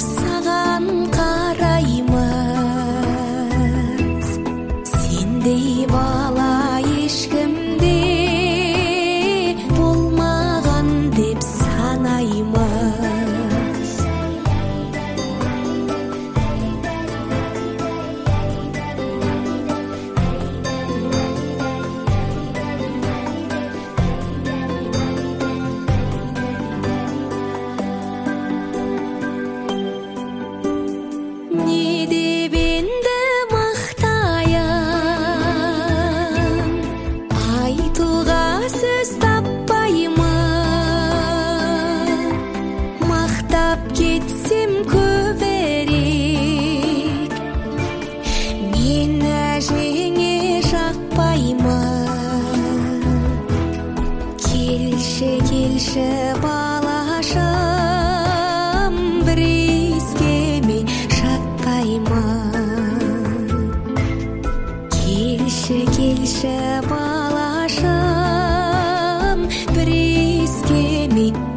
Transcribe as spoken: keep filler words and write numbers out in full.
саған қараймыз, сендей бала ешкімде болмаған деп санаймыз. Не деп енді мақтайын, айтуға сөз таппаймын. Мақтап кетсем көбірек, мен әжеңе жақпаймын. Келші, келші балашым, бір иіскеме жатпаймын. Келші, келші балашым, бір иіскеме